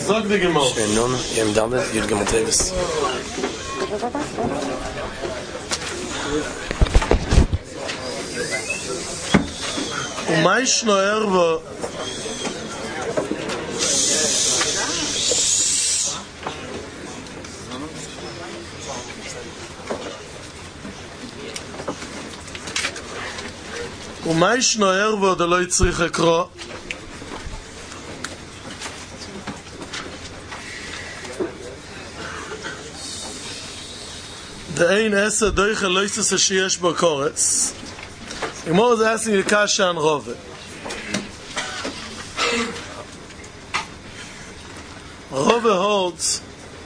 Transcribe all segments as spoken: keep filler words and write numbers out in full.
Sag dir gemacht. Schön nun, im Damme, ihr Gemetevis. Und mein Schneuer war Und mein Schneuer war der Leute zurück gekroh. Der ein Esse durch ein Leuchtes der Schiesch Bokoretz. Ich muss essen in der Kasche an Rove. Rove holds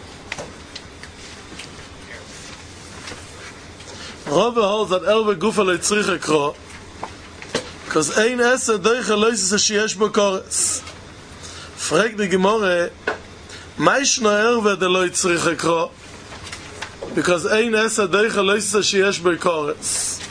Rove holds that Elve Gufale Tzriche Kro because ein Esse durch ein Leuchtes der Schiesch Bokoretz. Frag die Gemorre Meischno Erwe der Leute Tzriche Kro because ein Esse durch ein Leuchtes der Schiesch Bokoretz.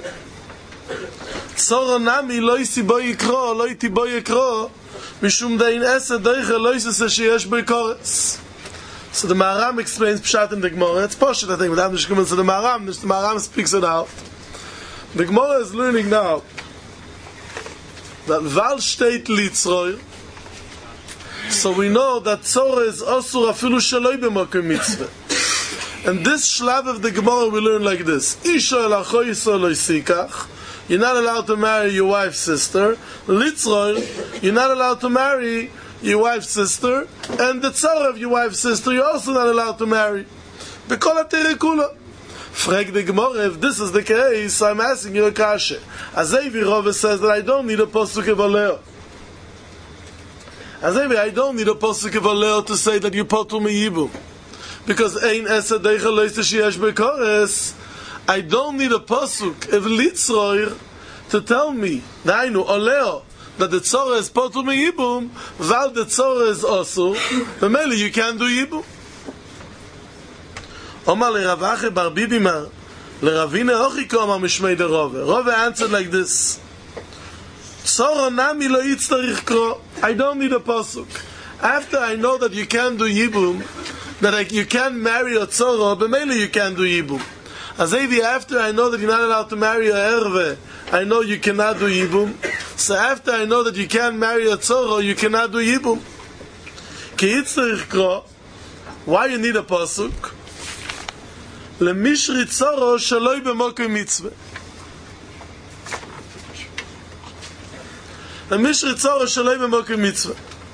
Tzoro nami lo isi bo yikro, lo iti bo yikro, mishum dein esse doiche lo isi se sheyesh bo yikoretz. So the Maharam explains Pshat in the Gemara. It's Poshet, I think, but I'm just coming to the Maharam, the Maharam speaks it out. The Gemara is learning now that Val steht Litzroy, so we know that Tzoro is Osur afilu shaloi b'mokem mitzvah. And this shlav of the Gemara we learn like this. Isha el acho yisro lo yisikach. You're not allowed to marry your wife's sister. Litzroy, you're not allowed to marry your wife's sister. And the tzara of your wife's sister, you're also not allowed to marry. B'kol ha'terekula. Frag the Gemara, if this is the case, I'm asking you a kasha. Azevi Rove says that I don't need a posuk of Aleo. Azevi, I don't need a posuk of Aleo to say that you potu me yibu. Because ein esa deicha loiste sheyesh bekores. I don't need a pasuk of Litzroir to tell me, Nainu, Oleo, that the tzora is potu me yibum, while the tzora is also, Mameli, you can't do yibum. Omar le Ravache bar Bibimar, le Ravine Ochiko Omar Mishmei de Rove. Rove answered like this, Tzora nami lo yitztarich kro, I don't need a pasuk. After I know that you can't do yibum, that I, you can't marry a tzora, Mameli, you can't do yibum. As maybe after I know that you're not allowed to marry a erve, I know you cannot do yibum. So after I know that you can't marry a tzoro, you cannot do yibum. Ki yitzrich kro, why you need a pasuk? Lemishri tzoro shaloi b'mokem mitzvah. Lemishri tzoro shaloi b'mokem mitzvah.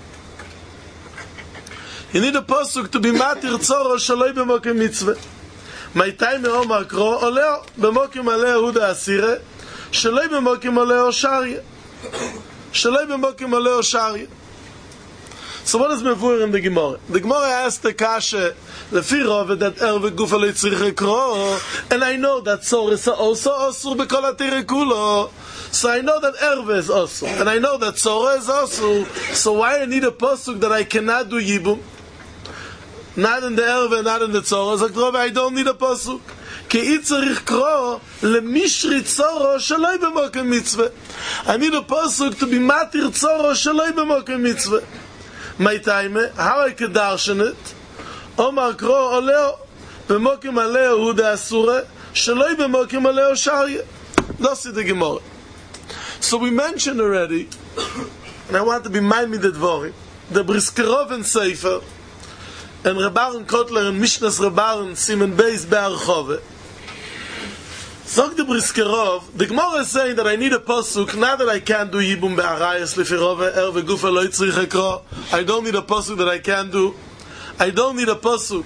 You need a pasuk to be matir tzoro shaloi b'mokem mitzvah. My time Omar Kro Oleo b'mokim Aleo Huda Asire Shaloi b'mokim Aleo Sharia Shaloi b'mokim Aleo Sharia. So what is Mevur in the Gemara? The Gemara asked the Kasha Lefi Rove that Erve Gufa lo yitzrich kro, and I know that Tzor is also Osur b'kol ha'terekulo. So I know that Erve is Osur, and I know that Tzor is Osur. So why I need a pasuk that I cannot do Yibum? Not in the Erve, not in the Tzoro. So I don't need a pasuk. Ki itzarich kro lemishri tzoro shaloi b'mokem mitzvah. I need a pasuk to be matir tzoro shaloi b'mokem mitzvah. My time, how I could darshan it? Omar kro oleo b'mokem aleo hu de'asure shaloi b'mokem aleo sharia. That's the Gemara. So we mentioned already, and I want to be minded the dvorim, the Briskerov and Sefer, and Rebaren Kotler and Mishnas Rebaren Simen Beis Be'archove. Zog the Briskerov, the Gemara is saying that I need a pasuk, not that I can't do Yibum Be'arayas Lefirove Erve Gufa Lo Yitzrich Ekro. I don't need a pasuk that I can't do. I don't need a pasuk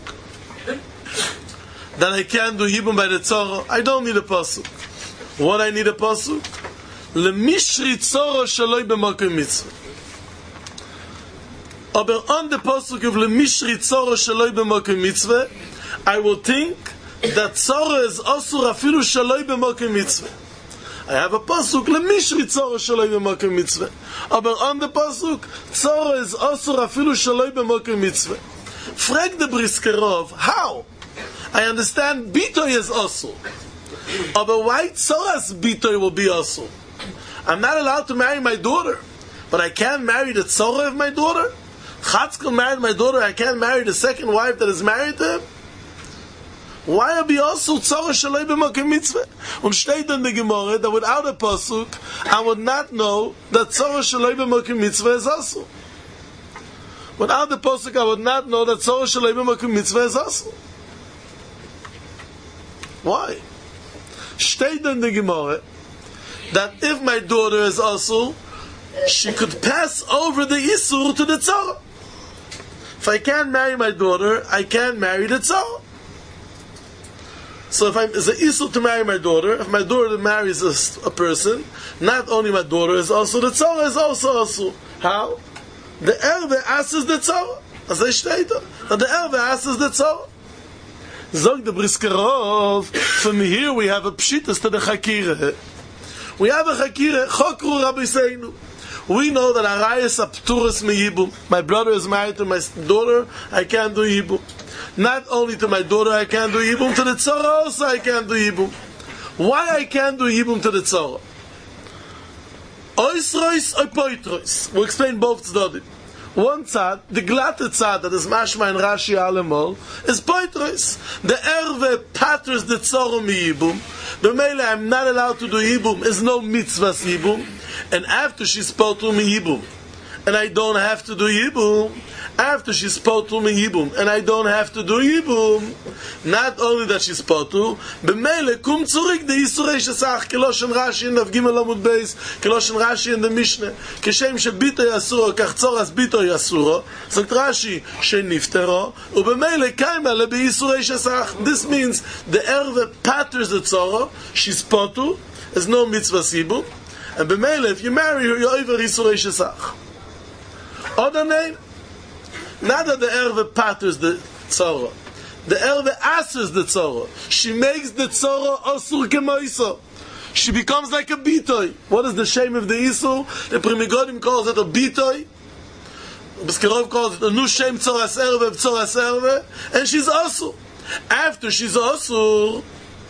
that I can't do Yibum by the Tzoro. I don't need a pasuk. What I need a pasuk? Lemishri Tzoro Shaloi B'mokem Mitzvah. Aber on the pasuk of Lemishri Tzoro Shaloi B'mokem Mitzvah, I will think that Tzoro is Osur afilu Shaloi B'mokem Mitzvah. I have a pasuk Lemishri Tzoro Shaloi B'mokem Mitzvah. Aber on the pasuk, Tzoro is Osur afilu Shaloi B'mokem Mitzvah. Frag the Briskerov, how? I understand Bitoy is Osur. Aber why Tzora's Bitoy will be Osur? I'm not allowed to marry my daughter, but I can marry the Tzora of my daughter? Chatzkel married my daughter, I can't marry the second wife that is married to him? Why are we also tzara shalei b'makom mitzvah? Und steht in the Gemara that without a pasuk, I would not know that tzara shalei b'makom mitzvah is also. Without the pasuk, I would not know that tzara shalei b'makom mitzvah is also. Why? Steht in the Gemara that if my daughter is also, she could pass over the isur to the tzara. If I can't marry my daughter, I can't marry the tzara. So if I'm, it's an isur to marry my daughter, if my daughter marries a, a person, not only my daughter is also, the tzara is also also. How? The erve asks the tzara. As I steht da. The erve asks the tzara. Zog the Brisker Rov, from here we have a pshitas to the chakira. We have a chakira, chokru Rabbi Seinu. We know that Arayas Apturas me Yibum. My brother is married to my daughter, I can't do Yibum. Not only to my daughter I can't do Yibum, to the tzara also I can't do Yibum. Why I can't do Yibum to the tzara? Oisrois or poitrois. We'll explain both tzaddim. One tzad, the glatte tzad that is mashma in Rashi alemol, is poitrois. The erve patters the tzara mi Yibum. The mele I'm not allowed to do Yibum is no mitzvah Yibum. And after she's potu mi Yibum, and I don't have to do Yibum, after she's potu mi Yibum, and I don't have to do Yibum, not only that she's potu, b'meile kum zurik the Yisurei Shesach, Keloshen Rashi in Av Gimel Amud Beis, Keloshen Rashi in the Mishnah, Keshem shebito yasuro, kach tzoras bito yasuro, sagt Rashi, sheniftero, u'b'meile kaima le b'Yisurei Shesach. This means the erve patters the tzara, she's potu, there's no mitzvah Yibum, and b'meile, if you marry her, you're over Yisurei Shesach. Other name, not that the erve patters the tzara. The erve asers the tzara. She makes the tzara asur kemoiso. She becomes like a bitoy. What is the shame of the isur? The Primigodim calls it a bitoy. Biskerov calls it a nu shem tzoras erve, tzoras erve, and she's asur. After she's asur,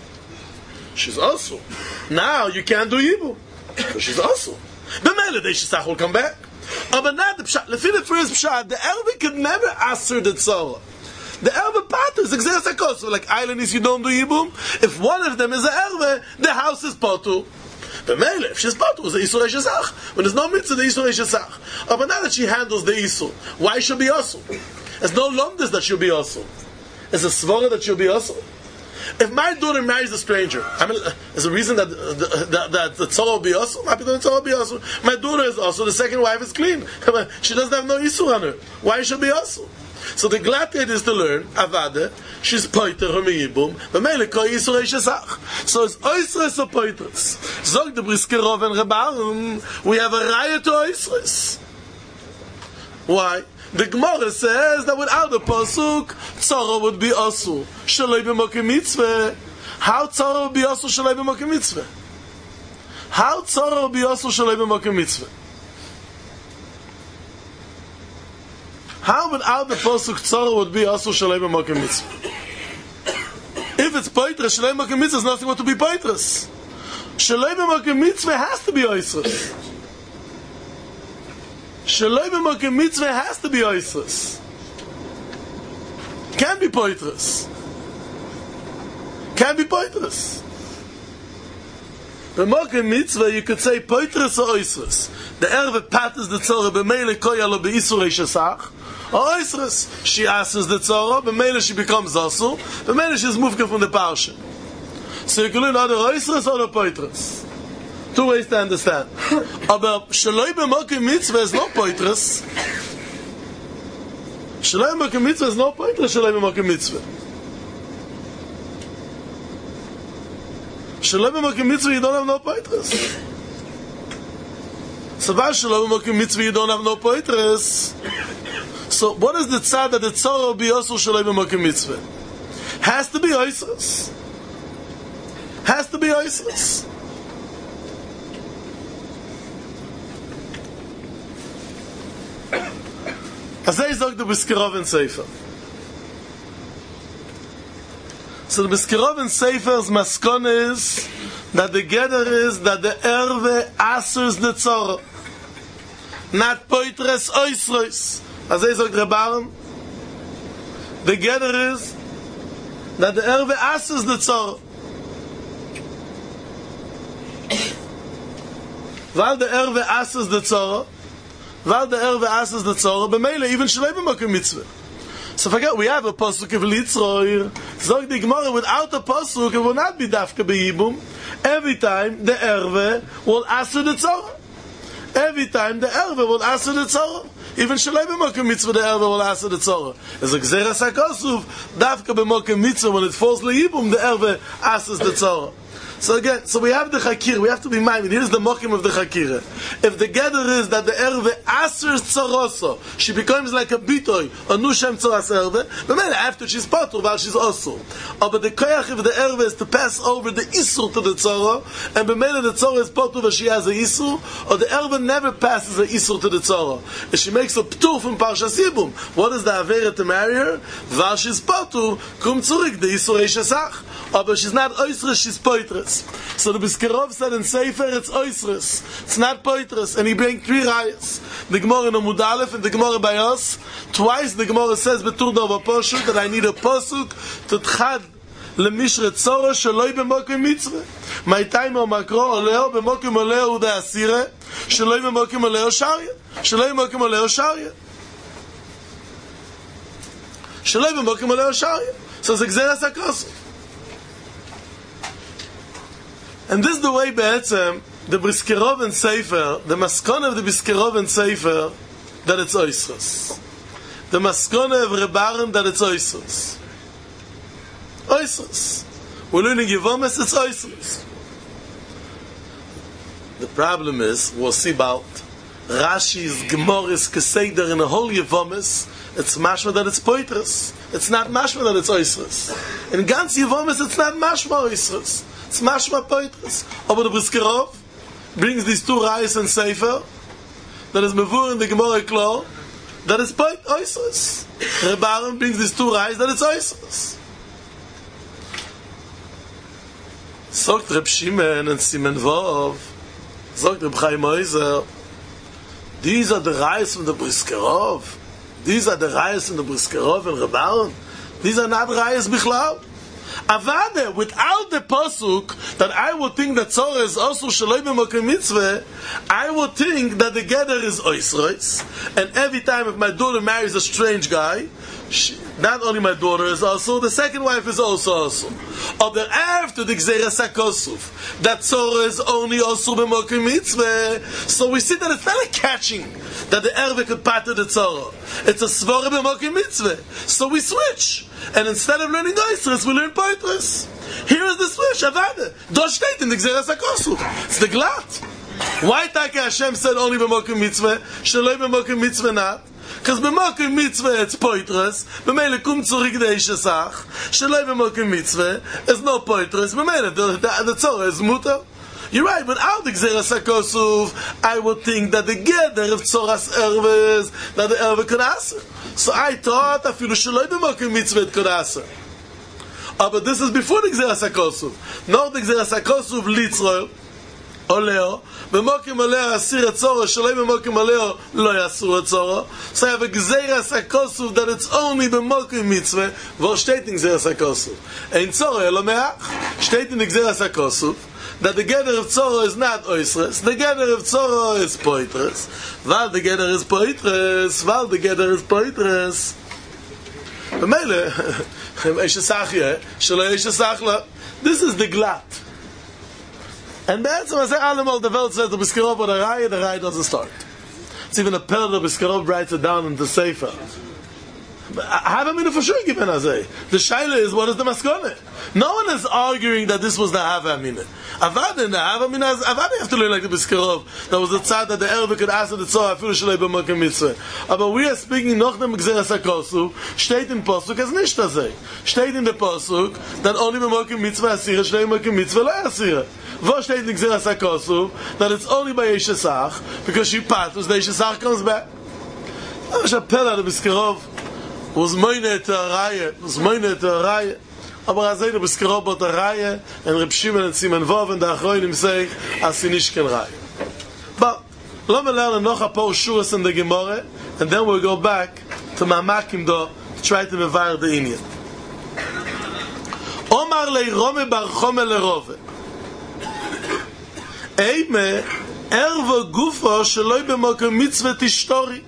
she's asur. Now you can't do Yibum, because she's asur. B'meile the Shesach will come back. Oh, but not the pshat. Lefi the first pshat, the erve could never answer the tzara. The erve patters exist a cost. Like islands, you don't do Yibum. If one of them is an erve, the house is potu. The mele, if she's potu, is the Yisurei Shesach. When there's no mitzvah, the Yisurei Shesach. Oh, but now that she handles the Yisur, why should be also? There's no lomdus that she'll be also. There's a svara that she'll be also. If my daughter marries a stranger, I mean, there's a reason that the, that, that the tzara will be also. My daughter will be also. My daughter is also. The second wife is clean. She doesn't have no isur on her. Why should be also? So the glated is to learn avade. She's poiter her miyibum. But mele koi Yisurei Shesach. So it's oisres or poiters. Zog the Brisker Rov and Rebarim. We have a raya to oisres. Why? The Gemara says that without the pasuk, tzara would be asu. Shalei b'makom mitzvah. How tzara would be asu shalei b'makom mitzvah? How tzara would be asu shalei b'makom mitzvah? How without the pasuk tzara would be asu shalei b'makom mitzvah? If it's poitras, shalei b'makom mitzvah is nothing but to be poitras. Shalei b'makom mitzvah has to be oisres. Shaloi b'makom mitzvah has to be oisres. Can't be poitras. Can't be poitras. B'makom mitzvah you could say poitras or oisres. The erve patters the tzara b'meile koyalo b'Yisurei Shesach or oisres. She asks the tzara b'meile she becomes asu b'meile she's moved from the parsha. So you can learn either oisres or poitras. Two ways to understand. Aber shaloi b'makom mitzvah is no poitras. Shaloi b'makom mitzvah is no poitras. Shaloi b'makom mitzvah. Shaloi b'makom mitzvah you don't have no poitras. So why shaloi b'makom mitzvah you don't have no poitras? So what is the tzad that the tzara will be also shaloi b'makom mitzvah? Has to be oisres. Has to be oisres. Azay zog the Brisker Rov and Sefer. So the Brisker Rov and Sefer's maskon is that the gather is that the erve asers the tzara, not poitres oisres. as I sagt Rebaren, the gather is that the erve asses the tzor. Weil the erve asses the tzor, weil the erve asses the tzor, b'meile even shlei b'mokim mitzvah. So forget we have a pasuk of Litzroir. Zog the Gemara, without a pasuk, it will not be dafka b'yibum. Every time the erve will answer the tzorah. Every time the erve will answer the tzorah. Even shalei b'mokim mitzvah, the erve will answer the tzorah. As a gzeras hakosuf, dafka b'mokim mitzvah, when it falls leyibum, the erve answers the tzorah. So again, so we have the chakir, we have to be minded. Here's the mokim of the chakira. If the gather is that the erve asers tzoroso, she becomes like a bitoy, a nushem tzoras erve, but then after she's patur, while she's also. Oh, but the koyach of the erve is to pass over the isur to the tzoro, and b'mele the tzoro is patur, but she has a isur, or the erve never passes the isur to the tzoro. And she makes a ptur from parshas yibum. What is the avera to marry her? While she's patur, kum zurik, the isur eishasach. Oh, but she's not oisres, she's poitres. So the Biskerov said in Sefer, it's oisres. It's not poitres. And he brings three rayas. The Gemara in Amud Aleph and the Gemara by us. Twice the Gemara says, Betur Dov HaPoshuk, that I need a posuk to tchad למishret tzora sheloi b'mokim mitzvah. My time o makro oleo b'mokim oleo uda asire sheloi b'mokim oleo sharya. Sheloi b'mokim oleo sharya. Sheloi b'mokim oleo sharya. So it's gzeras hakosuf. And this is the way Be'etzem, the Briskerov and Sefer, the maskon of the Briskerov and Sefer, that it's oisros. The maskon of Rebaren, that it's oisros. Oisros. We're learning Yevomes, it's oisros. The problem is, we'll see about Rashi's, Gemorah's, Keseder, in the whole Yevomes, it's mashma that it's poitras. It's not mashma that it's oisros. In Gans Yevomes, it's not mashma oisros. It's mashma poitras. Aber the Briskerov brings these two rayas and Sefer that is mevur in the Gemara Klo that is poit oisros. Rebaren brings these two rayas that it's oisros. Sogt Reb Shimon and Simen Vov, sogt Reb Chaim Oizer, these are the rayas from the Briskerov. These are the rayas from the Briskerov and Rebaren. These are not rayas bichlal. Avade, without the pasuk that I would think that tzora is also shaloi b'mokim mitzvah, I would think that the gather is oisrois, and every time if my daughter marries a strange guy, she, not only my daughter is also, the second wife is also also. Or the after the gzeras hakosuf, that tzora is only also b'mokim mitzvah. So we see that it's not a catching that the erve could pater the tzora. It's a svara b'mokim mitzvah. So we switch. And instead of learning oisros, we learn poitras. Here is the switch, avada. Do steht in the gzeras hakosuf. It's the glat. Why Taka Hashem said only b'mokim mitzvah, shaloi b'mokim mitzvah not? Because b'mokim mitzvah it's poitras, b'meile kum zurik deishasach, shaloi b'mokim mitzvah is no poitras, b'meile the, the, the tzora is mutar. You're right, but out the gzeras hakosuf, I would think that the gather of tzoras erves, that the erve could answer. So I thought afilu shaloi b'mokim mitzvah it could answer. Oh, but this is before the gzeras hakosuf. No, the gzeras hakosuf litzroil, oleo, b'mokim oleo asir etzora, shaloi b'mokim oleo lo yasur etzora. So I have a gzeras hakosuf that it's only b'mokim mitzvah, wo steht in gzeras hakosuf. Ein tzora elo meach, steht in the gzeras hakosuf, that the gather of tzora is not oisres, the gather of tzora is poitres, while the gather is poitres, while the gather is poitres. B'meile, eishesachye, shelo eishesachla. This is the glat. And that's why I say, Alamal, the Welt says the Biskerov or the Raya, the Raya doesn't start. It's even a pearl the Biskerov writes it down in the Sefer. Have a minute for sure given azay. The shaila is, what is the maskone? No one is arguing that this was the hava minute. Avada in the hava minute, avada have to learn like the Biskerov. That was the tzad that the erve could ask the tzor afilu shalei b'mokim mitzvah. But we are speaking noch dem gzeras hakosuf. Steht in posuk as nicht azay. Steht in the posuk that only b'mokim mitzvah asira shalei b'mokim mitzvah lo asira. Wo steht in gzeras hakosuf that it's only by yeshesach because she patus the yeshesach comes back. I was a pella the Biskerov. was meine te Reihe, was meine te Reihe. Aber er sei der Biskerov bot der Reihe, und Reb Shimon und Simen Vov, und der Achroinim sei, als sie nicht kein Reihe. But, lass mir lernen noch ein paar Schuhes in der Gemorre, and then we'll go back to Mamakim do to try to mevar the Indian. Omar le Rome bar Chome le Rove. Eime ervo gufo sheloi b'mokem mitzvah tishtori.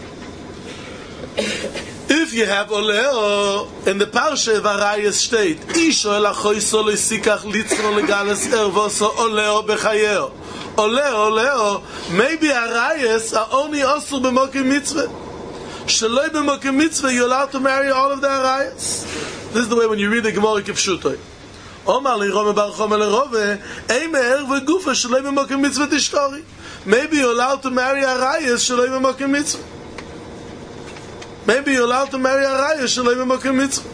If you have oleo in the parsha varayas state, isho el achoiso lo isikach litzro legales ervoso oleo bechayeo. Oleo, oleo, maybe arayas are only also b'mokem mitzvah. Sheloi b'mokem mitzvah, you're allowed to marry all of the arayas. This is the way when you read the Gemara Kipshutoi. Omar li Rome bar Chome le Rove, eime ervo gufa sheloi b'mokem mitzvah tishtori. Maybe you're allowed to marry arayas sheloi b'mokem mitzvah. Maybe you're allowed to marry a raya sheloi b'mokem mitzvah.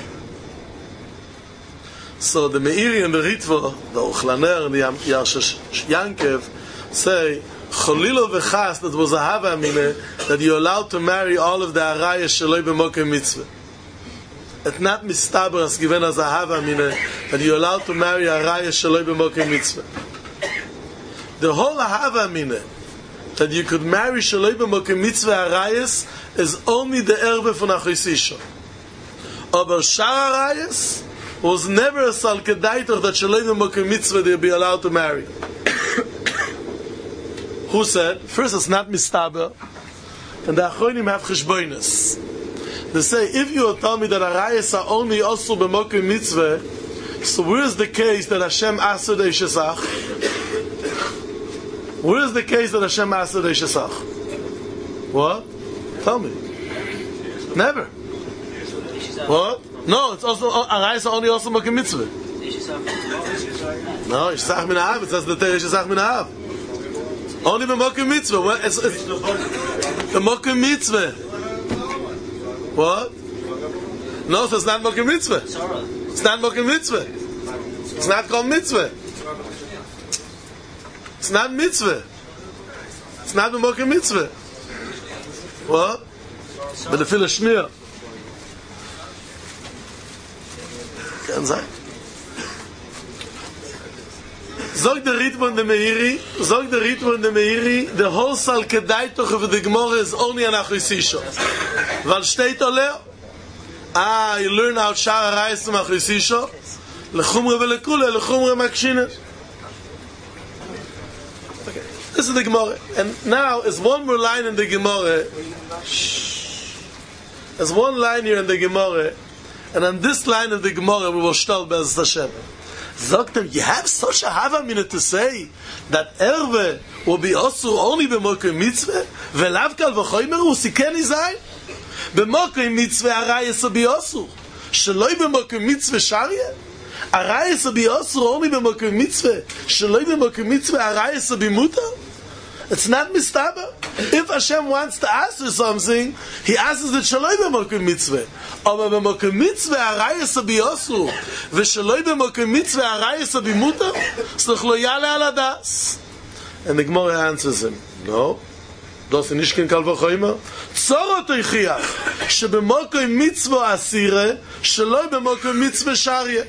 So the Meiri and the Ritva, the Ochlaner and the Yarsha Yankev say, Cholilo v'chas, that was a hava amine, that you're allowed to marry all of the araya sheloi b'mokem mitzvah. It's not mistaber as given as a hava amine, that you're allowed to marry a raya sheloi b'mokem mitzvah. The whole hava amine, that you could marry sheloi b'mokem mitzvah arayas, is only the erbe von Achisisha. Aber Shar Arayas was never a salkedaiter that sheloi b'mokem mitzvah they'd be allowed to marry. Who said? First, it's not mistaber, and the Achronim have cheshboinus. They say, if you will tell me that arayas are only also b'mokem mitzvah, so where is the case that Hashem asked the Shesach? Where is the case that Hashem asked the Shesach? What? Tell me. Never. What? No, it's also arayas are only also b'mokem mitzvah. No, Yishsach min ha'av. It says the Torah Yishsach min ha'av. Only b'mokem mitzvah. What? It's, it's b'mokem mitzvah. What? No, so it's not b'mokem mitzvah. It's not b'mokem mitzvah. It's not called mitzvah. It's not mitzvah. It's not b'mokem mitzvah. What? But the fila shmir. Kann sein. Sag der Ritmo in the Meiri, sag der Ritmo in the Meiri, the whole sal kedaitoch of the Gemara is only an Achisisha. Weil steht oleo. Ah, you learn how Shar Arayas from Achisisha. Lechumre velekule, lechumre makshina. Okay, this is the Gemara. And now, is one more line in the Gemara. There's one line here in the Gemara. And on this line of the Gemara, we will start Be'ez Hashem. Sagt him, you have such a hava minute to say that erve will be also only b'mokem mitzvah, v'lav kal v'choymer u'sikeni zayin. B'mokem mitzvah arayas will be also. Sheloi b'mokem mitzvah sharia. Arayas will be also only b'mokem mitzvah. Sheloi b'mokem mitzvah arayas will be mutar. It's not mistaba. If Hashem wants to ask you something, He asks it shaloi b'mokem mitzvah. Aber b'mokem mitzvah arayas abiyosu, v'shaloi b'mokem mitzvah arayas abimuta, s'loch lo yale al adas. And the Gemara answers him, no, das ist nicht kein Kal v'choymer. Tzorot eichiach, sheb'mokem mitzvah asire, shaloi b'mokem mitzvah sharia.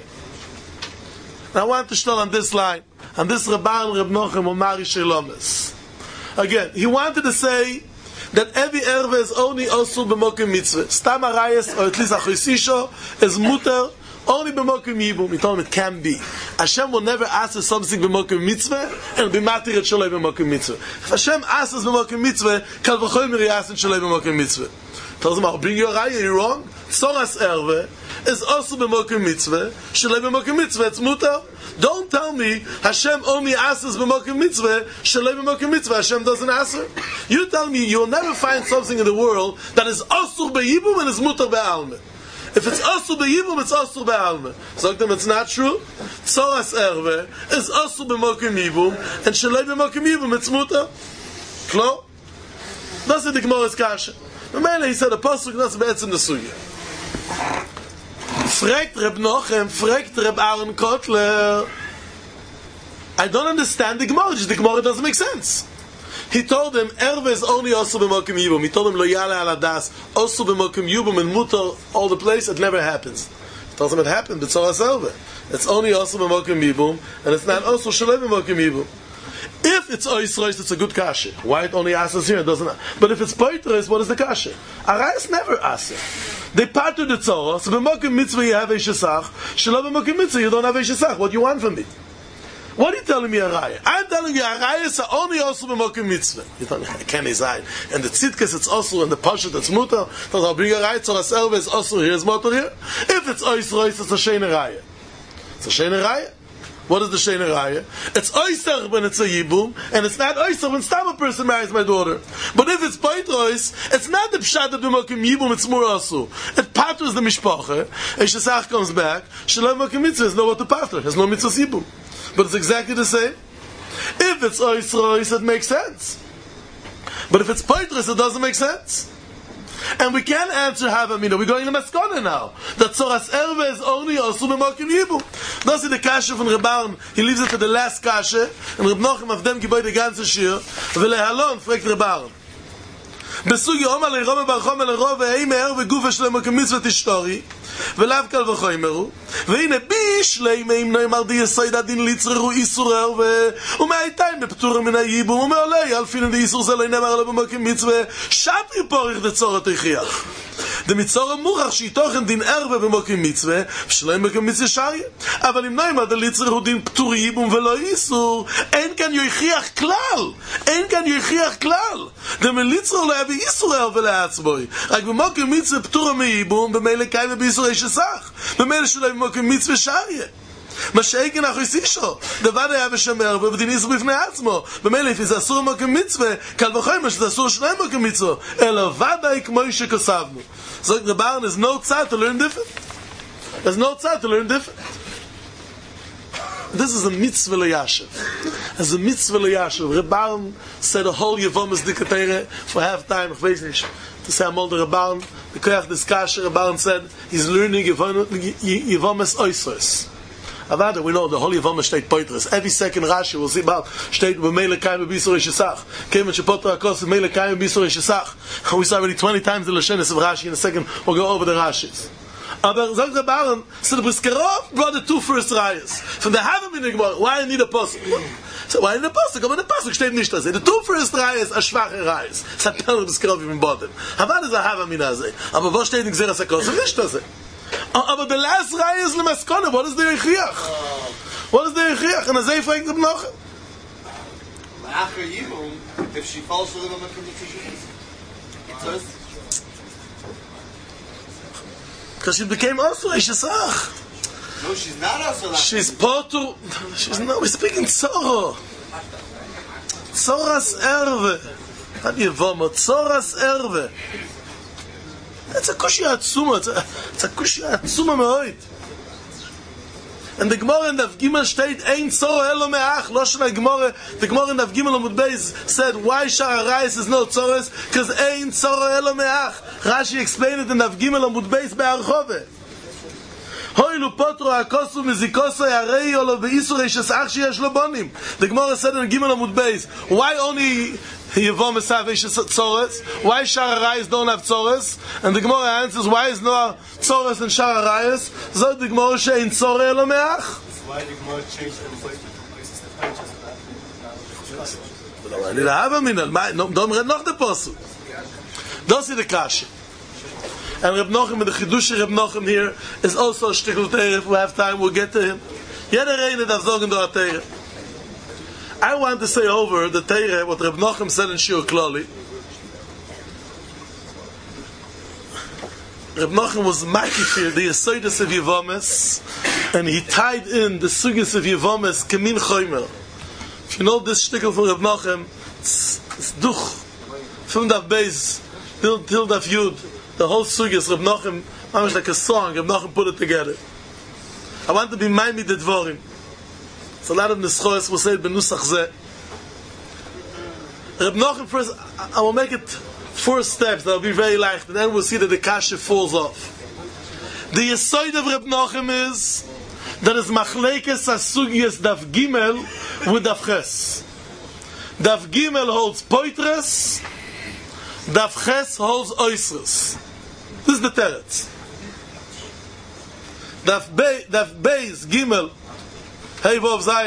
I want to start on this line, on this Rabban Reb Nochem Omari Shelomes. Again, he wanted to say that every erve is only also b'mokem mitzvah. Stam arayas, or at least achisisho, is muter only b'mokem yibum. He told him it can be. Hashem will never ask us something b'mokem mitzvah and be matir et shaloi b'mokem mitzvah. If Hashem asks us b'mokem mitzvah, kal v'choymer yasin shaloi b'mokem mitzvah. Tells him, I'll bring you a raya, you're wrong. Tzoras erve is also b'mokem mitzvah, shaloi b'mokem mitzvah, it's muter. Don't tell me Hashem only asks b'mokem mitzvah, shaloi b'mokem mitzvah, Hashem doesn't answer. You tell me you'll never find something in the world that is asur b'yibum and is mutar be'alme. If it's asur b'yibum, it's asur be'alme. So them it's not true. Tzoras erve is asur b'mokem yibum and shaloi b'mokem yibum, it's mutar. Klo? That's the Gemara's kasha. The man, he said, a pasuk, that's be'etzim the suya. Fragt Reb Nochem, fragt Reb Aaron Kotler. I don't understand the Gemara. The Gemara doesn't make sense. He told him, Erve is only also b'mokem yibum. He told him, Lo yale al adas, also b'mokem yibum, and mutar all the place. It never happens. He tells him it happened, but so Erve. It's only also b'mokem yibum, and it's not also shaloi b'mokem yibum. If it's oisrois, it's a good kasha. Why it only asks here? It doesn't. But if it's poitros, what is the kasha? Arayis never asks. They part to the tzorah. So b'mokim mitzvah you have a shesach. Shelo b'mokim mitzvah you don't have a shesach. What do you want from me? What are you telling me, Arayah? I'm telling you, Arayah is only also b'mokim mitzvah. You don't know, can is I. And the tzidkas, it's also, and the pashat, it's mutter. So I'll bring Arayah, tzoras erve is also here, is mutter here. If it's oisrois, it's a shein Arayah. It's a shein Arayah. What is the shein Arayah? It's oiser when it's a yibum, and it's not oiser when stam a person marries my daughter. But if it's poitrois, it's not the pshat that b'mokim yibum, it's more also. It patros the mishpacha, and shesach comes back, shalom b'mokim mitzvah, there's no what to patro, there's no mitzvah yibum. But it's exactly the same. If it's oisrois, it makes sense. But if it's poitros, it doesn't make sense. And we can't answer Havamina. We're going to Maskona now. That Tzoras Erve is only also b'mokim yibum. That's the kasha from Rebarn. He leaves it to the last kasha. And Reb Nochem of them giboy the ganze shir. V'lehalon, fragt Rebarn. בסוגי אומר לרום ברחום אל הרוב ואי מהר וגופה שלמה כמצוות השטורי ולאו קל וחומרו והנה בישלי מים נאמר די יסייד הדין ליצררו איסור ערב ומהייתיים בפטור מן הייבום ומעולי אלפין די איסור זה לא נאמר לו במוקים מצווה שפרי פורך דצורת הכיח דמצור המוכח שיתוכן דין ערב במוקים מצווה ושלם במוקים מצווה שריה אבל אם נאמר די ליצררו דין פטור ייבום ולא איסור אין כאן יוכיח כלל אין כאן יוכיח כלל דמליצררו לא יביא איסור ערב ולעצבוי רק במוקים מצווה פטור מייבום במילא קיים ובאיסור יש סך במילא שלא במוקים מצווה שריה מה שאיגן אחו יסישו דבר היה ושמר ובדין איסור בפני עצמו במילא אם זה אסור במוקים מצווה קל וחומר שזה אסור שלהם במוקים מצווה אלא ודאי כמו שכסבנו זאת רברן is no time to learn different there's no time to learn different. This is a mitzvah leyashiv. As a mitzvah leyashiv. Rebarn said a whole Yevomas dikatere for half time. Ich weiß nicht. To say I'm older Rebarn. The koyach discussion. Rebarn said he's learning Yevomas oisros. Avada, we know the whole Yevomas state poitras. Every second Rashi will see about state b'meile kaim b'bisur yeshesach. Kemen shepotra akos b'meile kaim b'bisur yeshesach. We saw already twenty times the lashenis of Rashi. In a second we'll go over the Rashis. Aber sagt der Baron, so the Briskerov brought the two first rayas. From the Havamina Gemara, why I need a pasuk? So why I need a pasuk? Aber the pasuk steht nicht das. The two first rayas are schwache rayas. Es hat Pel Briskerov im Boden. Aber das ist a Havamina ze. Aber wo steht in Gzeras HaKos? Nicht das. Aber the last raya is Lemaskona. What is the Yechiach? What is the Yechiach? And Azay fragt him noch. After Yibum, if she falls for the Makim Mitzvah, because she became also a shesach. No, she's not also. She's potu. She's no. We're speaking tzoro. Tzoras erve. How do you vomit? Tzoras erve. It's a kushya atzuma. It's a, it's a kushya atzuma me'oid. And the Gemara in the Gimel state ain't tzoro elo me'ach. Lo shana Gemara. The Gemara in the Gimel Amud Beis said why Shara Rayis is no tzoros because ain't tzoro elo me'ach. Rashi explained it in the Gimel Amud Beis be'archove. Hoilu potro akosu mizikoso yarei olo be'isur yeshesach sheyesh lo bonim. The Gemara said in the Gimel Amud Beis why only Yevomas have tzoros? Why Shara Rayis don't have tzoros? And the Gemara answers why is no tzoros and Shara Rayis? So the Gemara she'ein tzoro elo me'ach. Why the Gemara changed the places to the I need to have a minute. Don't read noch the pasuk. Das is the kasha. And Reb Nochem, the Chidush Reb Nochem here is also a shtickle teir. If we have time, we'll get to him. Jeder eine darf sagen do a teir. I want to say over the teir what Reb Nochem said in Shir Klali. Reb Nochem was makifir the Yesodus of Yevomas, and he tied in the Sugis of Yevomas Kemin Choymer. If you know this shtickle from Reb Nochem, it's, it's duch. From Daf Beis till, till Daf Yud, the whole Sugis Reb Nochem, almost like a song, Reb Nochem put it together. I want to be Maimi the Dvorim. So a lot of Nischos will say Benusach Zeh. Reb Nochem first, I will make it four steps that will be very light, and then we'll see that the kasha falls off. The Yesod of Reb Nochem is that is Machlekes Asugiyas Daf Gimel with Daf Ches. Daf Gimel holds Poitres, Daf Ches holds Oisres. This is the teretz. Daf Beis Gimel Hey Vov Zion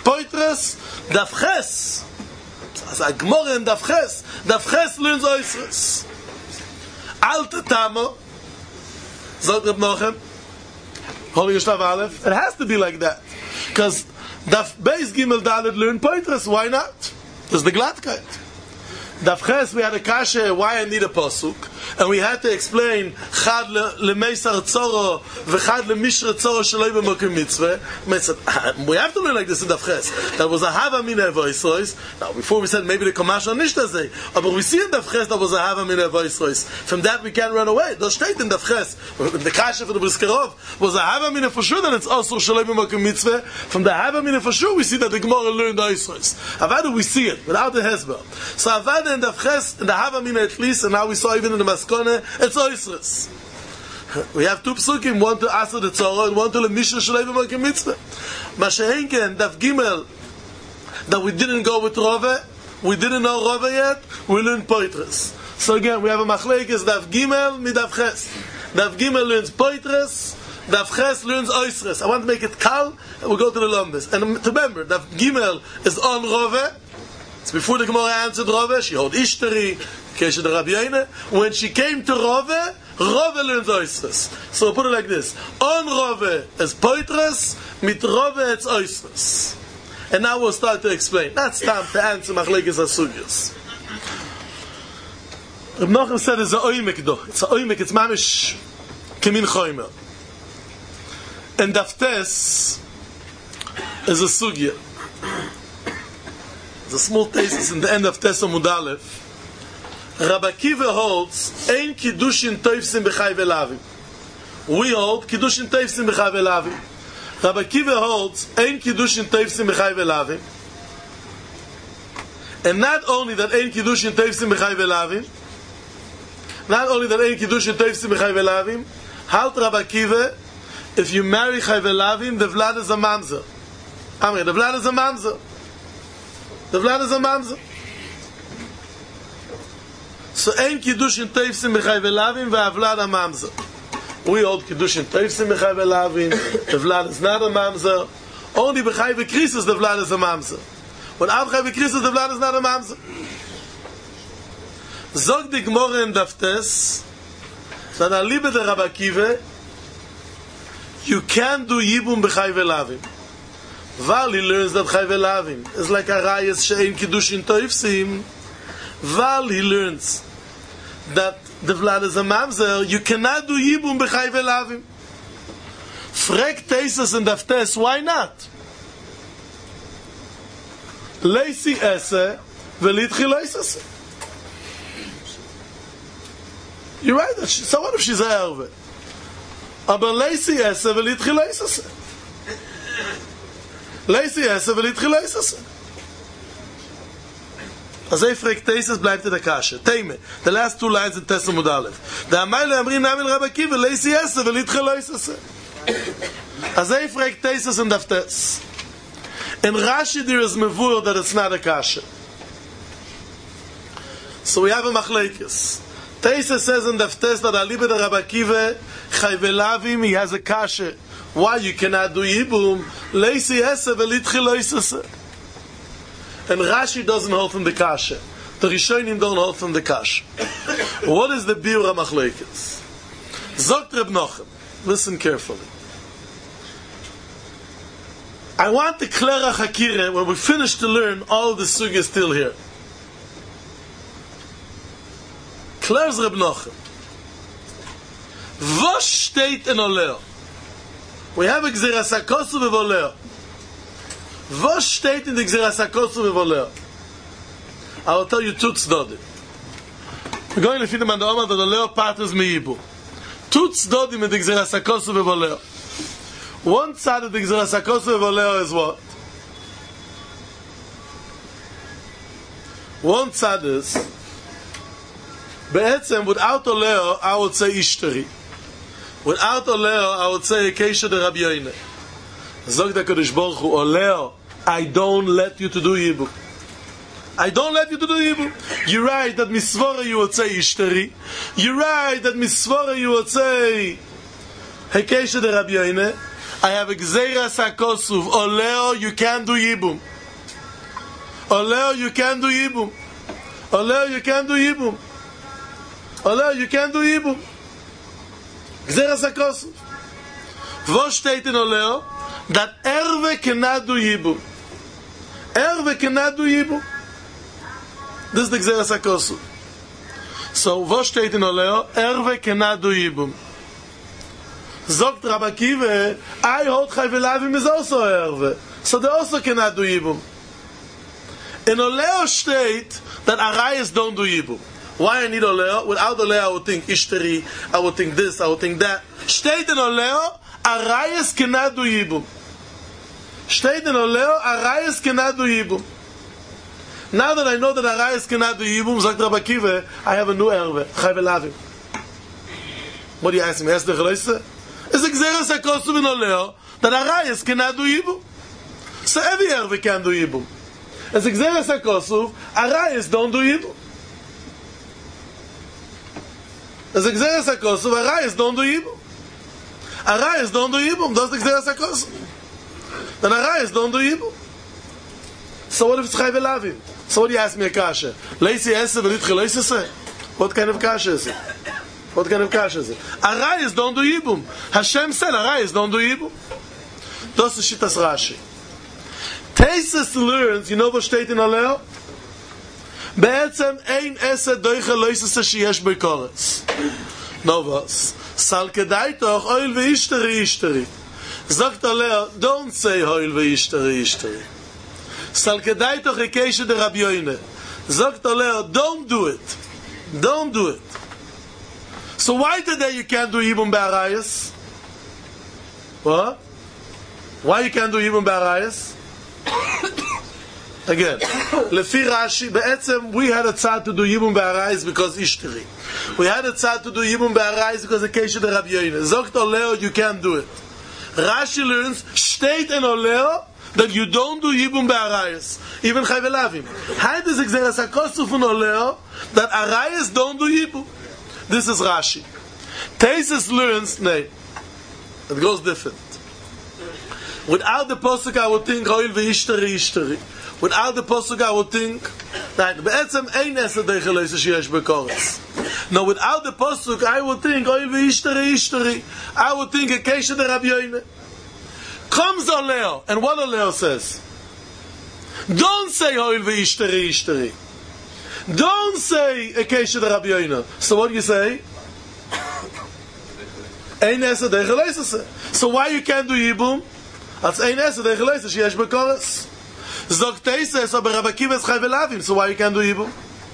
poitres, daf ches. As a gmor in daf ches, daf ches learns oisres. Alte Tamo, sagt Reb Nochem, Holy Yishlav Aleph, it has to be like that. Because daf Beis Gimel Dalet learn poitres, why not? There's the Gladkeit. Daf Ches, we had a kasha, why I need a posuk, and we had to explain Chad lemeisar tzoro v'chad lemishra tzoro sheloi b'mokim mitzvah. We have to learn like this in Daf Ches. That was a hava min evoisrois. Now, before we said maybe the Kamash on Nishtazeh, but we see in Daf Ches that was a hava min evoisrois. From that we can't run away. The state in Daf Ches, the kasha for the Briskerov, was a hava min for sure that it's also sheloi b'mokim mitzvah. From the hava min for sure we see that the Gemara learned the Oisrois. Avada we see it without the Hezbollah. So Avada in the Ches, in the Havamina at least, and now we saw even in the Maskone, it's Oisres. We have two psukim, one to Asa the Tzorah, and one to the Mishnah Shalei B'Mokim Mitzvah. Mashenken, Daf Gimel, that we didn't go with Rove, we didn't know Rove yet, we learned Poitres. So again, we have a Machlekes, Daf Gimel, Midaf Ches. Daf Gimel learns Poitres, Daf Ches learns Oisres. I want to make it kal, and we'll go to the Lombis. And to remember, Daf Gimel is on Rove. It's before the Gemara answered Rove, she held Ishtari, Keshe the Rabbi Yoine. When she came to Rove, Rove learns Oisres. So we'll put it like this. On Rove is Poitres, mit Rove it's Oisres. And now we'll start to explain. That's time to answer Machlekes HaSugyos. Reb Nochem said it's a oimek do. It's a oimek, it's mamish kemin choymer. And Daftes is a sugya. The small thesis in the end of Tesa Mudalev. Rabbi Akiva holds Ein Kiddushin Toifsim B'chai V'Lavim. We hold Kiddushin Toifsim B'chai V'Lavim. Rabbi Akiva holds Ein Kiddushin Toifsim B'chai V'Lavim. And not only that Ein Kiddushin Toifsim B'chai V'Lavim, not only that Ein Kiddushin Toifsim B'chai V'Lavim, halt Rabbi Akiva, if you marry Chai V'Lavim, the Vlad is a mamzer. Amri, the Vlad is a mamzer. The Vlad is a mamzer. So ein Kiddushin Teifsim B'chai V'Lavim V'Avlad a mamzer. We hold Kiddushin Teifsim B'chai V'Lavim. The Vlad is not a mamzer. Only B'chai V'Krisus the Vlad is a mamzer. Without B'chai V'Krisus the Vlad is not a mamzer. Zog the Gemara in Daftes that alibe the Rabbi Akiva, you can't do Yibum B'chai V'Lavim. Val he learns that Chai V'Lavim is like a Rayas She'en Kiddushin Toifsim. Val he learns that the Vlad is a mamzer, you cannot do Yibum B'chai V'Lavim. Frek Teisas and Daftes, why not? Leisi Ese V'litchi Leisase. You're right, so what if she's a Erve? Aber Leisi Ese V'litchi Leisase. Leisi esse, will ich leise esse. Als hij fragt Tesis, bleibt er der Kasche. Teime, the last two lines in Tesa Mudalev. Da Amayla Amri Namil Rabbi Akiva, leisi esse, will ich leise esse. Als hij fragt Tesis and Daftes. In Rashi there is mevur that it's not a Kasche. So we have a Machlekes. Tesis says in Daftes that alibe the Rabbi Akiva, Chai V'Lavim, he has a Kasche. Why you cannot do Yibum? Leisi esse velitchi leisese. And Rashi doesn't hold from the Kasha. The Rishonim don't hold from the Kasha. What is the Biur HaMachlekes? Zogt Reb Nochem. Listen carefully. I want the Klera Hakire, when we finish to learn, all of the Sugi is still here. Kleres Reb Nochem. Was steht in Oleo? We have a Gzeras HaKosu v'Voleo. Was steht in the Gzeras HaKosu v'Voleo? I will tell you two tzdodim. We're going to feed them on the Omar that Oleo partners me'ibu. Two tzdodim in the Gzeras HaKosu v'Voleo. One side of the Gzeras HaKosu v'Voleo is what? One side is Be'etzem, without Oleo, I would say Ishtari. Without Oleo, I would say Keshe de Rabbi Yoine. Zog da Kodesh Baruch Hu, Oleo, I don't let you to do Yibum. I don't let you to do Yibum. You're right that Misvora you would say Ishtari. You're right that Misvora you would say Keshe de Rabbi Yoine. I have a Gzeras HaKosuf. Oleo, you can't do Yibum. Oleo, you can't do Yibum. Oleo, you can't do Yibum. Oleo, you can't do Yibum. Gzeras HaKosuf. Wo steht in Oleo? That Erwe cannot do Yibum. Erwe cannot do Yibum. This is the Gzeras HaKosuf. So, wo steht in Oleo? Erwe cannot do Yibum. Zogt Rabbi Akiva, I hold Chai V'Lavim is also Erwe. So they also cannot do Yibum. In Oleo state that Arayas don't do Yibum. Why I need Oleo? Without Oleo I would think Ishtari, I would think this, I would think that. State in Oleo, Arayas cannot do Yibum. State in Oleo, Arayas cannot do Yibum. Now that I know that Arayas cannot do Yibum, Zogt Rabbi Akiva, I have a new Erwe, Chai V'Lavim. What do you ask me? Ask the Chaloise? It's a Gzeras HaKosuf in Oleo that Arayas cannot do Yibum. So every Erwe can do Yibum. It's a Gzeras HaKosuf, Arayas don't do Yibum. It's a Gzeras HaKosuf, Arayas don't do Yibum. Arayas don't do Yibum. That's the Gzeras HaKosuf. Then Arayas don't do Yibum. So what if it's Chai V'Lavim? So what do you ask me a kasha? Leisi Ese v'nit Chaloise Se? What kind of kasha is it? What kind of kasha is it? Arayas don't do Yibum. Hashem said Arayas don't do Yibum. Das ist Shittas Rashi. Teises learns, you know what steht in Oleo? Be'etzem ein Ese doiche loisese sheyesh bekoretz. No was. Sal kedai toch oil ve'ishteri ishteri. Sagt Oleo, don't say oil ve'ishteri ishteri. Sal kedai toch ekeshe de Rabbi Yoine. Sagt Oleo, don't do it. Don't do it. So why today you can't do Yibum Be'arayas? What? Why you can't do Yibum Be'arayas? Again, Lefi Rashi, Be'etzem, we had a tzad to do Yibum Be'arayas because Ishteri. We had a tzad to do Yibum Be'arayas because the Keshe de Rabbi Yoine. Zogt Oleo, you can't do it. Rashi learns, state in Oleo, that you don't do Yibum Be'arayas. Even Chai V'Lavim. How does it Gzeras HaKosuf in Oleo that Arayas don't do Yibum? This is Rashi. Teises learns, no, it goes different. Without the Posuk, I would think, Oil ve'ishteri ishteri. Without the Posuk, I would think, right, be'etzem ein Ese doiche loisese sheyesh bekoretz. No, without the Posuk, I would think, Oil ve'ishteri ishteri. I would think, a Keshe de Rabbi Yoine. Comes Oleo, and what Oleo says? Don't say, Oil ve'ishteri ishteri. Don't say a Keshe de Rabbi Yoine. So what do you say? Ein Ese doiche loisese. So why you can't do Yibum? Als ein Ese doiche loisese sheyesh bekoretz. Zogt Teises, aber Rabbi Akiva is Chai V'Lavim, so why you can't do Yibum?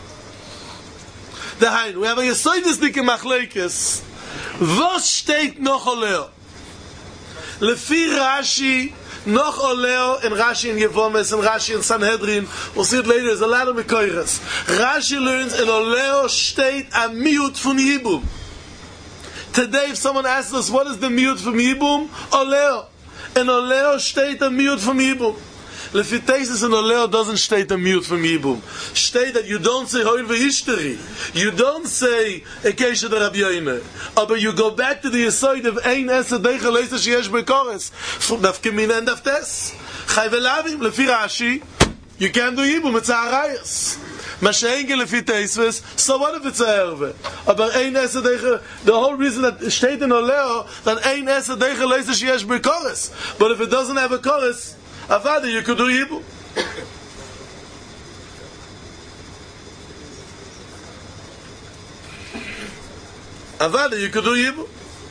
Dahain, we have a Yesoidus dike Machlekes. Was steht noch Oleo? Lefi Rashi, noch Oleo, in Rashi in Yevomes, in Rashi in Sanhedrin, we'll see it later, there's a lot of Mekoires. Rashi learns, in Oleo steht a miut from Yibum. Today, if someone asks us, what is the miut from Yibum? Oleo. In Oleo steht a miut from Yibum. Lefi Teises in Oleo doesn't state a mute from Yibum. State that you don't say Hoil ve'ishteri. You don't say Ekeshe de Rabbi Yoine. But you go back to the Yesoid of Ein Ese doiche loisese sheyesh bekoretz. Daf Kemina and Daf Tes. Chai V'Lavim, Lefi Rashi, you can't do Yibum, it's a Arayas. Mashenke Lefi Teises, so what if it's a Erve? But Ein Ese doiche, the whole reason that state in Oleo, that Ein Ese doiche loisese sheyesh bekoretz. But if it doesn't have a chorus, Avada, you could do Yibum. Avada, you could do Yibum.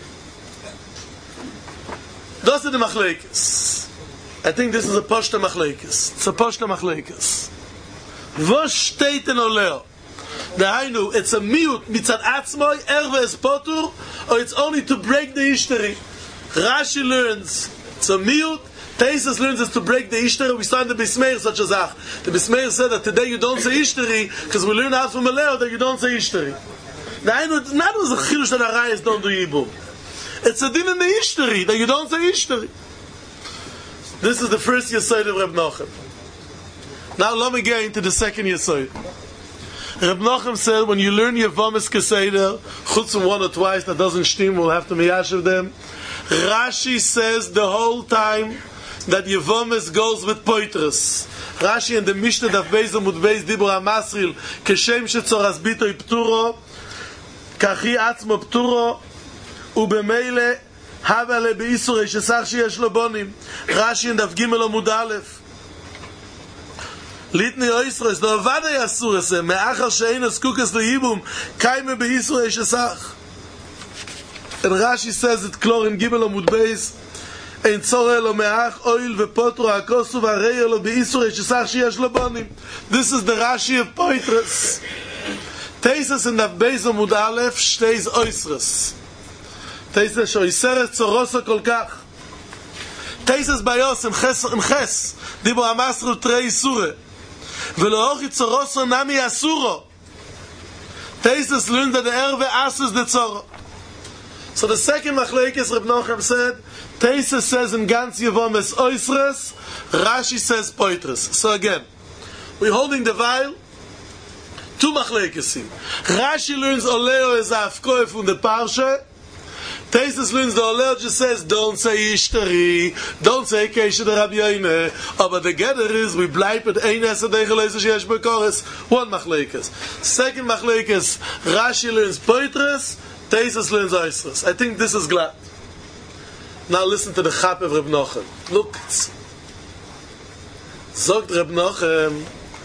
Das ist the Machlekes. I think this is a Pashta Machlekes. It's a Pashta Machlekes. Was steht in Oleo? Dahainu, it's a miut mitzad atzmoi, erve es potur, or it's only to break the ishteri. Rashi learns, it's a miut. Teises learns is to break the Ishteri. We saw in the Bismeir such as that. The Bismeir said that today you don't say Ishteri because we learn out from Oleo that you don't say Ishteri. Now, it's not as a chilush that Arayas don't do Yibum. It's a din in the Ishteri that you don't say Ishteri. This is the first Yesod of Reb Nochem. Now let me get into the second Yesod. Reb Nochem said when you learn Yevomis Keseder, chutz from one or twice, that doesn't stim, we'll have to miyashiv them. Rashi says the whole time that Yevomes goes with Poitras. Rashi in the Mishnah Daf Beis Amud Beis Dibur HaMasril Keshem Shetzoras Bito Pturo Kachi Atzmo Pturo Ubemele Havale Beisur Shesach Sheyesh Lo Bonim. Rashi in Daf Gimel Amud Aleph Litni Oisres Do Avada Yasur Ese Me'achar She'ein Skukes Leyibum Kaime Beisur Shesach. And Rashi says it Klor in Gimel Amud Beis Ein tzore lo me'ach oil ve'potro ha'kosu v'areya lo be'isur shesach sheyesh lo bonim. This is the Rashi of Poitras. Teises in Daf Beis Amud Aleph shteis oisres. Teises shoiseres tzoroso kol kach. Teises bayos in ches in ches dibur hamasril trei isure v'lo hochi tzoroso nami asuro. Teises learned that the erve asus the tzoro. So the second machlekes Reb Nochem said, Teisa says in Gans Yevomes Oisres, Rashi says Poitras. So again, we're holding the vial, two machlekesim. Rashi learns Oleo is Afkoe from the Parsha. Teisa learns the Oleo just says, don't say Ishtari, don't say Keshe de Rabbi Yoine. But the gather is, we bleibt at Ein Esa Dechelese Sheyesh Bekoris. One machlekes. Second machlekes, Rashi learns Poitras, Teisa learns Oisres. I think this is glad. Now listen to the Chap of Reb Nochem. Look. Zogt Reb Nochem.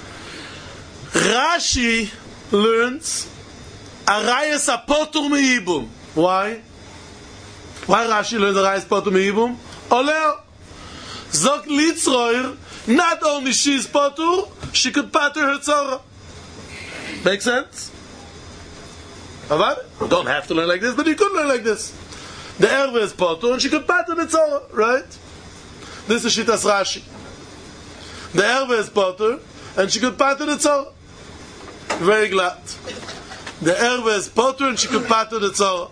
Rashi learns Arayas Apotur Meibum. Why? Why Rashi learns Arayas Apotur Meibum? Oleo. Zogt Litzroir. Not only she's Potur, she could pater her tzora. Make sense? About it? You don't have to learn like this, but you could learn like this. The erve is potur, and she could pater the tzora, right? This is Shitas Rashi. The erve is potur, and she could pater the tzora. Very glad. The erve is potur, and she could pater the tzora.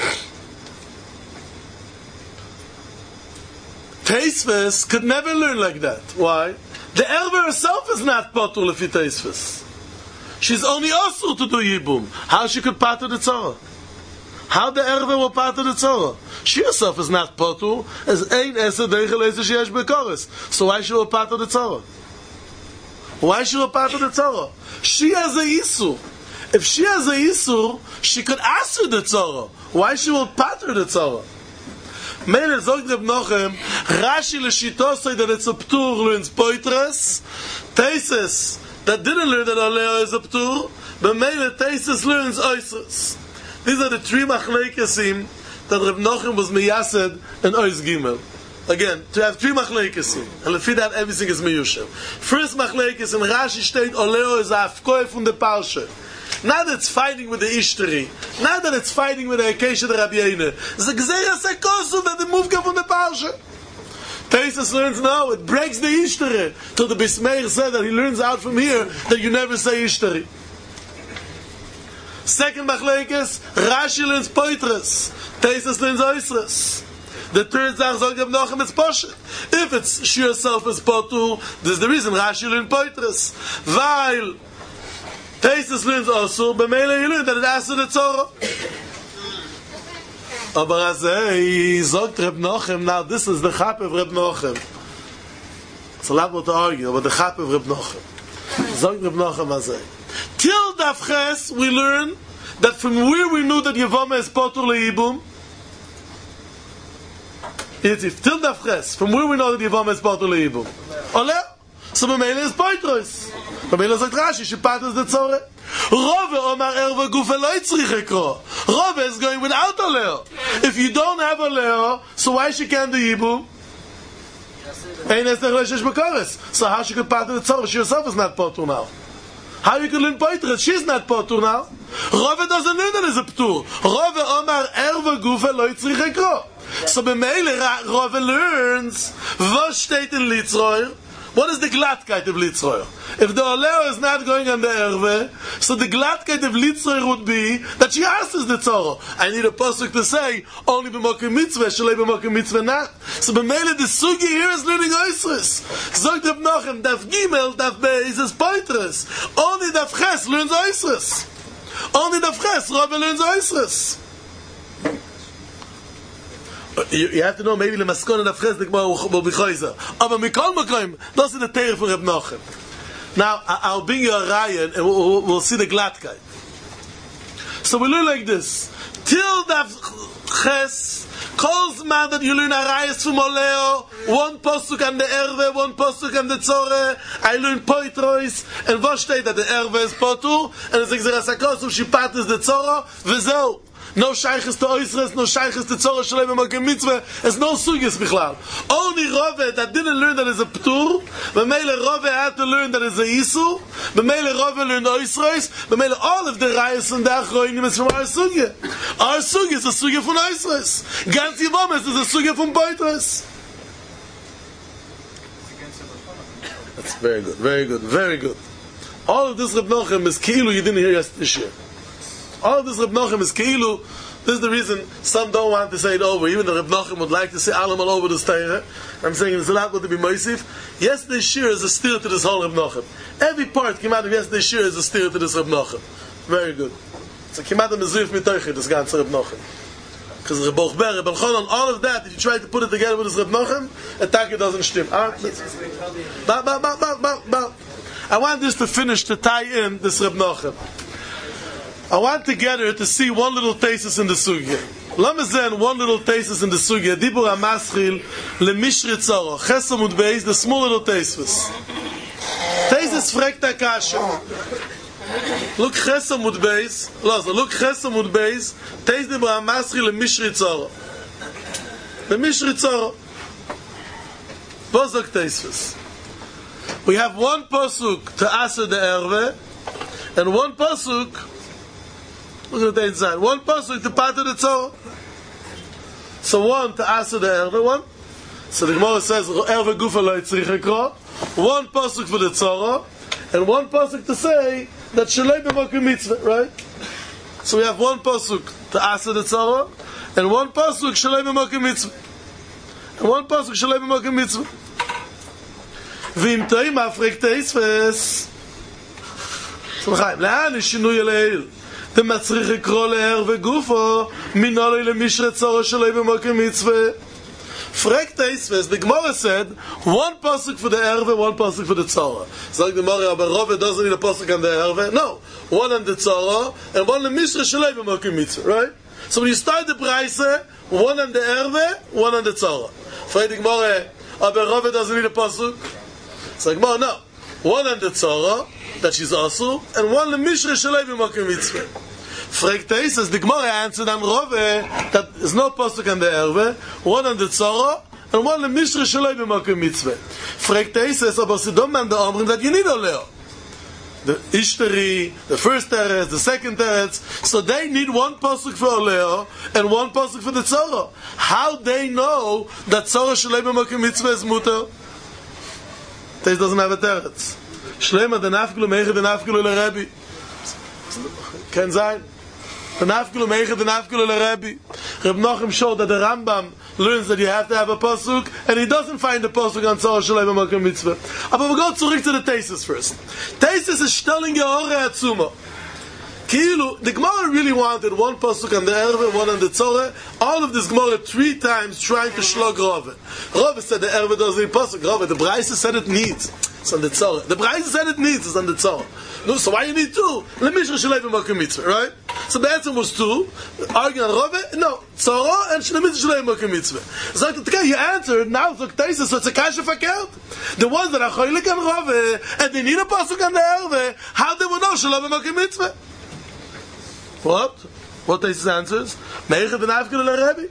Teisves could never learn like that. Why? The erve herself is not potur lefi Teisves. She's only asur to do yibum. How she could pater the tzora? How the erve will pater the tzora? She herself is not potur, as ein esa dechelese sheyesh bekoris. So why she will pater the tzora? Why she will pater the tzora? She has a isur. If she has a isur, she could asur the tzora. Why she will pater the tzora? Meile zogt Reb Nochem, Rashi l'shitosei that it's a ptur learns Poitras, Teises that didn't learn that Oleo is a ptur, but Meile Teises learns Oisres. These are the three machlekesim that Reb Nochem was miyased and Ois Gimel. Again, to have three machlekesim, and lefi that everything is miyushem. First machlekes in Rashi state Oleo is a afkoe from the Parsha. Not that it's fighting with the Ishtari, not that it's fighting with the Keshe de Rabbi Yoine. It's a gzeira sekosu that the movka from the Parsha. Teisus learns no, it breaks the Ishtari. Till the Bismeir said that he learns out from here that you never say Ishtari. Second machlekes, Rashi learns Poitras, Teisus learns Oisres. The third zach zog Reb Nochem is poshet. If it's she herself is potur, this is the reason Rashi learns Poitras. While Teisus learns also, b'meila he learned that it asur the tzora. Aber azay zog Reb Nochem. Now this is the chap of Reb Nochem. It's a lot more to argue, but the chap of Reb Nochem. Zog Reb Nochem azay. Till Daf Ches, we learn that from where we knew that Yevama is potur leibum. If till Daf Ches, from where we know that Yevama is potur leibum. Oleh, so B'meila is poitros. B'meila sagt Rashi, she paters the tzore. Rove Omar Erva Gufe lo yitzrich ekro. Rove is going without Oleh. If you don't have Oleh, so why she can't do yibum? Ein es nech shesh bekoris. So how she could pater the tzore? She herself is not potur now. How you can learn Poitras? She's not potur now. Rove doesn't learn that as a ptur. Rove Omar Erva Gufe lo yitzrich ekro. So B'meila Rove learns was steht in Litzroyer. What is the glattkeit of Litzroyer? If the Oleo is not going on the Erve, so the glattkeit of Litzroyer would be that she asks the tzora. I need a pasuk to say only b'mokim mitzvah, shalei b'mokim mitzvah not. So B'meila the sugi here is learning Oisres. Zogt Reb Nochem daf Gimel daf Beis is Poitras. Only daf Ches learns Oisres. Only daf Ches Rove learns Oisres. You, you have to know maybe the maskon and afres the Gemara will be chayzer. Aber mikol makom, that's in the Torah for Reb Nachem. Now I, I'll bring you a raya and we'll, we'll, we'll see the glattkeit. So we learn like this: till the ches calls man that you learn a rayas from Oleo, one posuk and the erve, one posuk and the tzore. I learn poitrois and what state that the erve is potu and it's exerasakos of shipat is the tzora v'zeu. No shaykhs to oisres, no shaykhs to tzora shalei b'makom mitzvah. There's no sugis bichlal. Only Rove that didn't learn that is a ptur. B'meile Rove had to learn that is a isu. B'meile Rove learned oisres. B'meile all of the rayas and the achroinim is from our sugya. Our sugya is a sugya from oisres. Gans Yivomes is a sugya from poitres. That's very good, very good, very good. All of this Reb Nachem is ki'ilu you didn't hear yesterday. All of this Reb Nachem is keilu. This is the reason some don't want to say it over. Even the Reb Nachem would like to say alam all over the Torah. I'm saying it's not going to be moisif. Yesterday's shir is a steer to this whole Reb Nachem. Every part came out of yesterday's shir is a steer to this Reb Nachem. Very good. So came out of mezuyif mitoichi this ganze Reb Nachem. Because Reb Bochber, Reb Elchanan, all of that, if you try to put it together with this Reb Nachem, attack it doesn't stim. Ba ba ba ba ba ba. I want this to finish to tie in this Reb Nachem. I want together to see one little thesis in the sugya. Lamazen, one little thesis in the sugya. Dibur HaMaschil leMishri Tzara. Chesam und Beis, the small little thesis. Thesis fragt Akasha. Look Chesam und Beis. Look Chesam und Beis. Thesis Dibur HaMaschil leMishri Tzara. LeMishri Tzara. Bozok thesis. We have one pasuk to Asa the Erve, and one pasuk. Look at the inside. One pasuk to part of the Torah. So one to Asa the Erve, one. So the Gemara says Erve Gufa lo yitzrich ekro. One pasuk for the Torah, and one pasuk to say that Shalei b'makom mitzvah, right? So we have one pasuk to Asa the Torah, and one pasuk Shalei b'makom mitzvah, and one pasuk Shalei b'makom mitzvah. V'im toim afrek teisves. So Chaim, le'an is shinui le'il. The matzrich ekro le'erve gufo minoloi le'mishre tzora shaloi b'makom mitzvah. Frek teisves, the Gemara said, one pasuk for the erve, one pasuk for the tzora. So like the Gemara, but Rove doesn't need a pasuk on the erve. No, one on the tzora, and one on the mishre shaloi b'makom mitzvah, right? So when you start the Braise, one on the erve, one on the tzora. Frek the Gemara, but Rove doesn't need a pasuk. It's like, no, no. One on the tzora, that she's also, and one on the mishre shaloi b'makom mitzvah. Frekte says the Gemara answered on Rove that there's no pasuk on the erve, one on the tzara, and one on the mishre shaloi b'makom mitzvah. Frekte says aber sie don't man the omrim that you need oleo. The Ishtari, the first teretz, the second teretz, so they need one pasuk for oleo and one pasuk for the tzara. How they know that tzara shaloi b'makom mitzvah is muter? This doesn't have a teretz. Shlema the nafkulu meiche the nafkulu leRebbi. Can sein. The nafkulu meiche the nafkulu leRebbi. Reb Nachem showed that the Rambam learns that you have to have a pasuk, and he doesn't find the pasuk on tzara shaloi b'makom mitzvah. But we go zurück to the thesis first. Thesis is stelling geore atzuma. Kilu, the Gemara really wanted one pasuk on the erve, one on the tzora. All of this Gemara three times trying to shlog Rove. Rove said the erve doesn't need pasuk. Rove, the Braise said it needs. It's on the tzora. The Braise said it needs. It's on the tzora. No, so why you need two? LeMishre shaloi b'makom mitzvah, right? So the answer was two. Arguing on Rove, no, tzora and LeMishre shaloi b'makom mitzvah. So okay, you answered. Now it's okay, so it's a kasha fakert. The ones that are choylik on Rove and they need a pasuk on the erve, how they will know shaloi b'makom mitzvah? What? What is his answers? Meiche den Afgele leRebbi.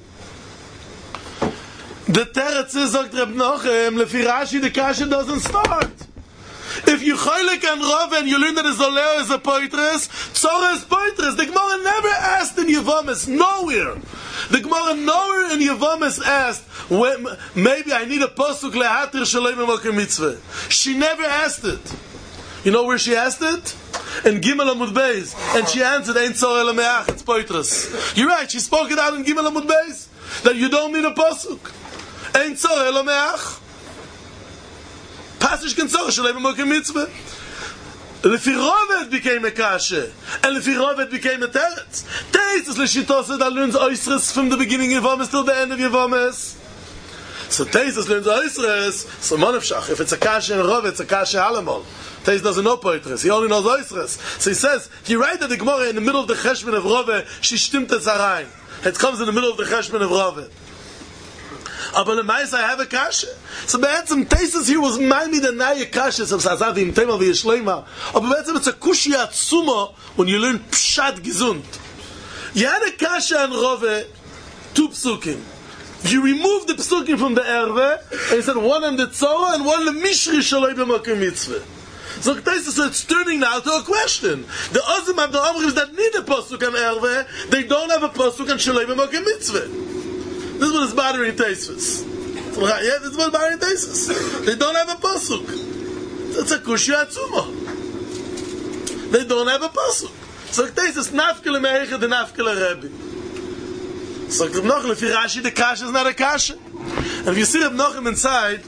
The teretz is sagt Reb Nachem, lefi Rashi the kasha doesn't start. If you choylek and Rove and you learn that a Zoleo is a poitres, Tzora is poitres. The Gemara never asked in Yevamis, nowhere. The Gemara nowhere in Yevamis asked, when, maybe I need a pasuk lehatir shaloi b'makom mitzvah. She never asked it. You know where she asked it? In Gimel Amud Beis, and she answered, "Ein tzora ela me'ach." It's poitres. You're right. She spoke it out in Gimel Amud Beis that you don't need a pasuk. Ein tzora ela me'ach. Pasish ken tzora shaloi b'makom mitzvah. Lefi Rovet became a kasha, and Lefi Rovet became a teretz. Teretz is l'shitose that learns oisres from the beginning of Yevamis till the end of Yevamis. So Teretz learns oisres, so monefshach. If it's a kasha and Rovet, it's a kasha alamol. Teretz doesn't know poitres, he only knows oisres. So he says, you write that the Gemara in the middle of the cheshbon of Rovet, she stimmt es herein. It comes in the middle of the cheshbon of Rovet. Aber lemais I have a kasha. So be'etzem Tesis here was mami the naye kasha. So sazavi im tema v'yeshleima. Aber be'etzem it's a kushya atzuma when you learn pshat gesund. You had a kasha and Rove, two psukim. You remove the psukim from the erve, and you said one on the tzora and one on the mishri shaloi b'makom mitzvah. So Tesis, it's turning now to a question. The Ozim have the Omrims that need a pasuk on erve, they don't have a pasuk on shaloi b'makom mitzvah. This is what is bothering Tesis. Yeah, this is what is bothering Tesis. They don't have a pasuk. It's a kushya atzuma. They don't have a pasuk. So Tesis nafkele meiche de nafkele Rebbe. So Reb Nochem lefi Rashi the kasha is not a kasha. And if you see Reb Nochem inside,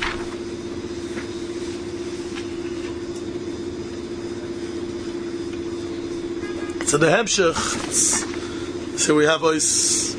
so the Hemshech, so we have always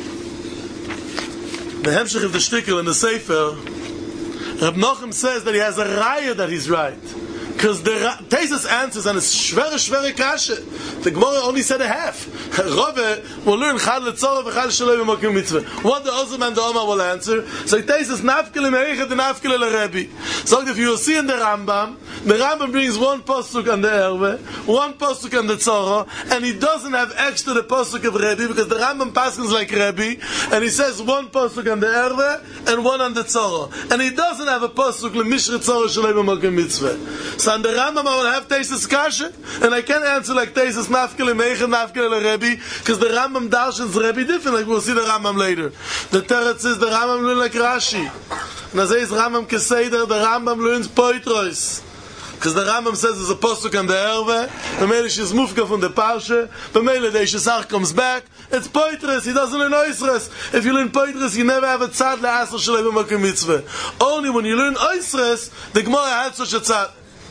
the Hemshech of the Shtickle in the Sefer. Reb Nochem says that he has a raya that he's right. Because the Tesis answers and it's shvere shvere kasha. The Gemara only said a half. Rove will learn chad letzorah v'chad shaloi b'makom mitzvah. What the Ozim and the Omar will answer. So Tesis nafkele meichet and nafkele l'Rebbe. So if you will see in the Rambam, the Rambam brings one pasuk on the erve, one pasuk on the tzorah, and he doesn't have extra the pasuk of Rebbe because the Rambam paskins like Rebbe, and he says one pasuk on the erve and one on the tzorah, and he doesn't have a pasuk l'mishri tzorah shaloi b'makom mitzvah. So on the Rambam I will have Tesis kasha, and I can't answer like Tesis nafkele meichet nafkele l'Rebbe because the Rambam darshans Rebbe different. Like we'll see the Rambam later. The Teretz is the Rambam learn like Rashi, and as is Rambam keseder, the Rambam learns poitros. Because the Rambam says there's a posuk on the erve, B'meile she's mufka from the parsha, B'meile the Ishesach comes back, it's poitres, he doesn't learn oisres. If you learn poitres, you never have a tzad le'asr shalei b'makom mitzvah. Only when you learn oisres, the Gemara had such a tzad.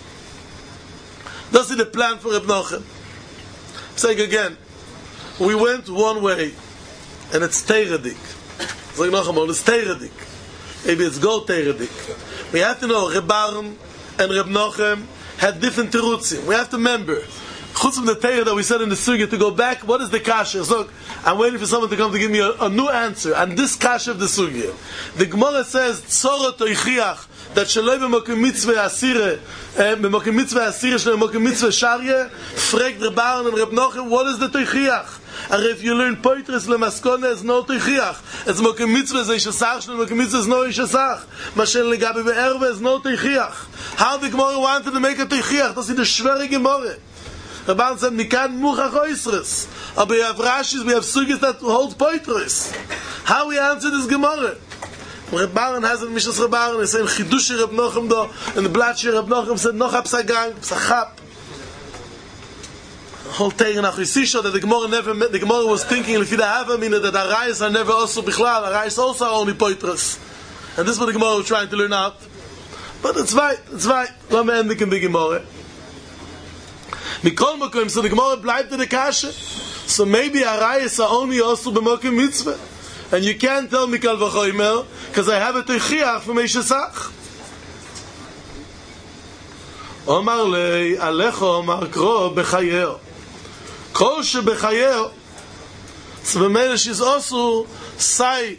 That's the plan for Reb Nochem. Saying again, we went one way, and it's teiradik. Saying Nochem, it's teiradik. Maybe it's go teiradik. We have to know, Reb Baron and Reb Nochem had different terutzim. We have to remember, chutz from the Torah that we said in the sugya, to go back, what is the kasha? So, I'm waiting for someone to come to give me a, a new answer on this kasha of the sugya. The Gemara says, tzora toichiach, that shaloi b'makom mitzvah asire, b'makom mitzvah asire, shaloi b'makom mitzvah sharye, fragt Reb Baron and Reb Nochem, what is the toichiach? And if you learn poitres lemaskone, it's no toichiach. It's makom mitzvah, it's ishasach, shaloi b'makom mitzvah is no ishasach. Mashen legabi be'erve is no toichiach. How the Gemara wanted to make a toichiach? That's in the shvere Gemara. Reb Baron said, mikan muchach oisres. But we have Rashis, we have sugis that hold poitres. How we answer this Gemara? Reb Baron has in Mishnas Reb Baron, he said, Chidush Reb Nochem do, and the Blatt Reb Nochem said, noch hapsagang, psachap. Whole thing nach Yisisha that the Gemara never met, the Gemara was thinking, if you have a minute, that Arayis are never also bichlal, Arayis also are only poitras. And this is what the Gemara was trying to learn out. But it's right, it's right. Let me end in the Gemara. Mikol Mokim, so the Gemara bleibt in the kasha. So maybe Arayis are only also b'makom mitzvah. And you can't tell Mikal v'choimer, because I have a teichiach from Eishesach. Omar lei, alecho omar kro b'chayer. Kol shebechayer, so b'meile she's also sai,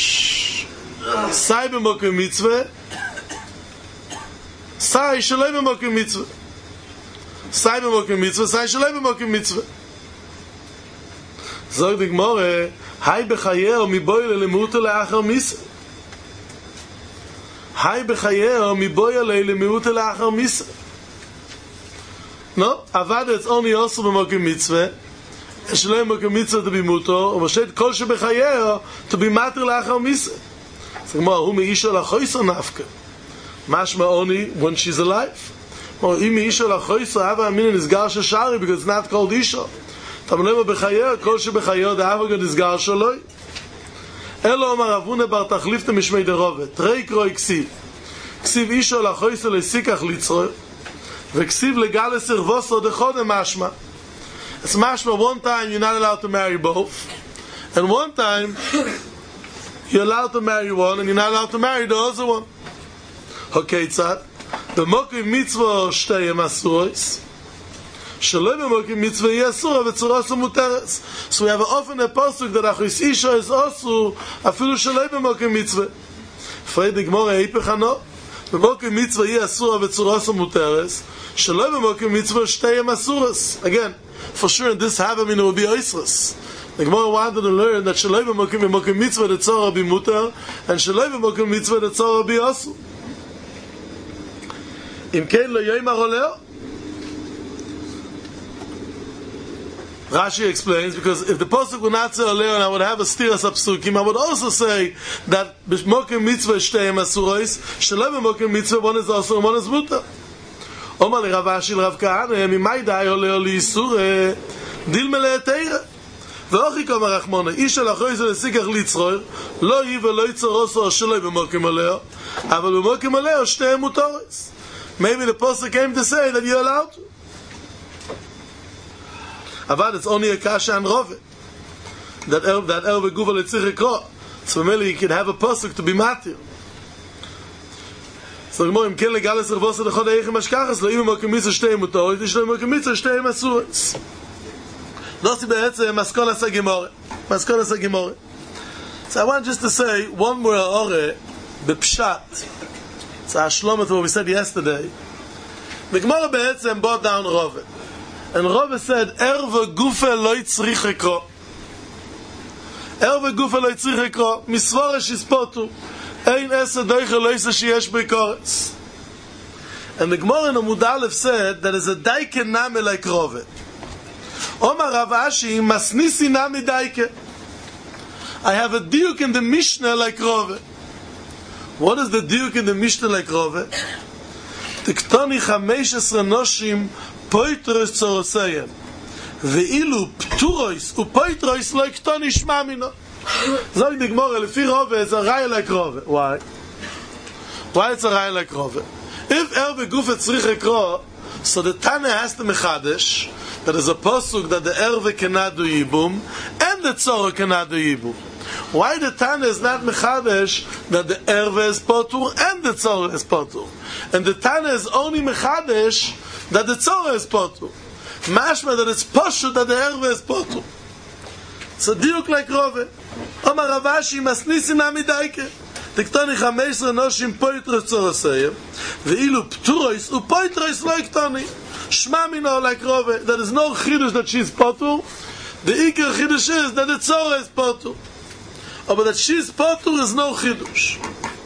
sai b'makom mitzvah, sai shaloi b'makom mitzvah. Sai b'makom mitzvah, sai shaloi b'makom mitzvah. Zog the Gemara, Hai bechayer mi boyle lemuto leachar misa. Hai bechayer mi boyle lemuto leachar misa. No, avad it's only also b'makom mitzvah. Shaloi b'makom mitzvah to be muto, u'mashet kol shebechayer to be mater leachar misa. So Gemara, hu meisha lachoysa nafka. Mashma only when she's alive. Or hu meisha lachoysa hava aminin is gar shashari because it's not called isha. Tamlema bechayer, kol shebechayer, the Avogan is gar shaloi. Elo Omar Avuna bar tachlifta mishmei derovet. Rei kroi ksiv. Ksiv isho lachoysa lesikach litzroi. V'ksiv legale servoso dechode mashma. It's mashma one time you're not allowed to marry both, and one time you're allowed to marry one and you're not allowed to marry the other one. Okay, tzad. B'mokim mitzvah shteyem asuros. Shaloi b'mokim mitzvah yasura v'tzurasa muteres. So we have often a pasuk that achris isha is asu afilu shaloi b'mokim mitzvah. Frei the Gemara eipech hano. B'mokim mitzvah yasura v'tzurasa muteres. Shaloi b'mokim mitzvah shteyem asuros. Again, for sure in this havamina will be oisras. The Gemara wanted to learn that shaloi b'mokim b'mokim mitzvah the tzara be muter, and shaloi b'mokim mitzvah the tzara be asu. Im kein lo yoimar oleo. Rashi explains, because if the pasuk would not say oleo and I would have a stiras apsukim, I would also say that b'mokim mitzvah shteyem asuros, shaloi b'mokim mitzvah one is asu and one is muter. Omar le Rav Ashi le Rav Kahana, mimai dai oleo li yisure dilme le'eteira. ואוכי כמה רחמונה, איש על אחרי זה לסיכך ליצרור, לא יהיה ולא יצור עושו שלוי במוקים עליה, אבל במוקים עליה שתיהם מותורס. Maybe the pasuk came to say that you're allowed to. But it's only a kasha and rove. That el that el v'guva letzich ekro. So maybe you can have a pasuk to be matir. So the Gemara, im ken legales revos lechod eichem ashkachas, lo im mokim mitzvah shtei mutoros, ish lo mokim mitzvah shtei masuros. That's בעצם מסקונת הגמרא. מסקונת הגמרא. So I want just to say one more ore b'pshat. It's a shlomet what we said yesterday. The Gemara בעצם brought down Rove. And Rove said, Erve gufe lo yitzrich ekro. Erve gufe lo yitzrich ekro. Misvore shispotu. Ein ese doiche lo yise sheyesh b'koretz. And the Gemara in Amud Aleph said that is a daike name like Rove. Omar Rav Ashi masnisi nami daike. I have a diuk in the Mishnah like Rove. What is the diuk in the Mishnah like Rove? Tiktoni chamesh esra noshim poitros tzoroseyem ve'ilu pturois upoitros lo iktoni shma mino. Zog the Gemara, lefi Rove is a raya like Rove. Why? Why it's a raya like Rove? If erve gufe tzrich ekro, so the Tana has to mechadesh that is a pasuk that the erve cannot do yibum and the tzora cannot do yibum. Why the Tana is not mechadesh that the erve is potur and the tzora is potur, and the Tana is only mechadesh that the tzora is potur? Mashma that it's poshut that the erve is potur. So diuk like Rove. Omar Rav Ashi masnisi nami daike. Tiktoni chamesh noshim poitros tzoroseyem ve'ilu pturois upoitros lo iktoni shma mino like Rove. There is no chidush that she is potur. The ikar chidush is that the tzora is potur. Oh, but that she is potur is no chidush.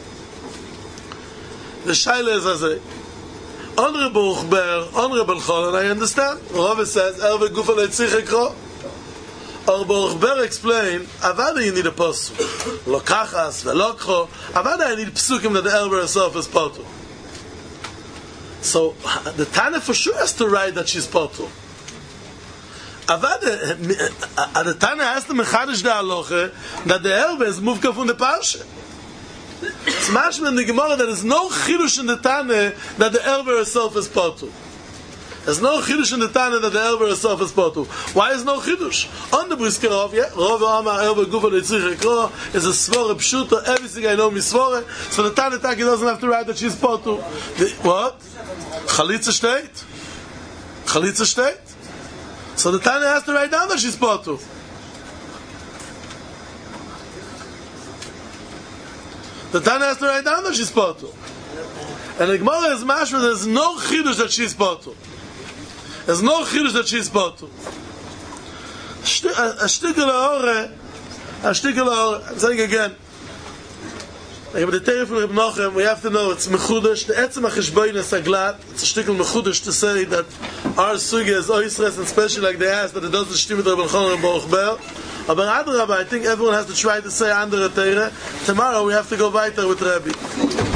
The shaila is as a honorable Uchber, honorable Chol, and I understand. Rove says erve gufa letzich ekro. Or Baruch Ber explained, Avada you need a pasuk. Lo kachas velokcho. Avada you need psukim that the elder herself is potur. So the Tana for sure has to write that she's potur. Avada, the Tana has to mechadish the halacha that the elder is muvka from the parsha. It's mashma in the Gemara that there is no chidush in the Tana that the elder herself is potur. There's no chidush in the Tana that the elber herself is potur. Why is no chidush? On the brisker of, yeah, Rove Amar elber gufa letzich ekro is a svore pshuta, everything I know misvore, so the Tana Taki doesn't have to write that she's potur. What? Chalitza state? Chalitza state? So the Tana has to write down that she's potur. The Tana has to write down that she's potur. And the Gemara is mashma, there's no chidush that she's potur. There's no chidush that she's potur. A shtickle ore, a shtickle ore. I'm saying again. But the Torah from Reb Nochem, we have to know it's mechudesh. The etzem hacheshboin is aglat. It's a shtickle mechudesh to say that our sugi is oisres, and especially like they ask that it doesn't shtim with Reb Elchanan and Baruch Ber. But Adrabah, I think everyone has to try to say under the Torah. Tomorrow we have to go weiter with Rebbe.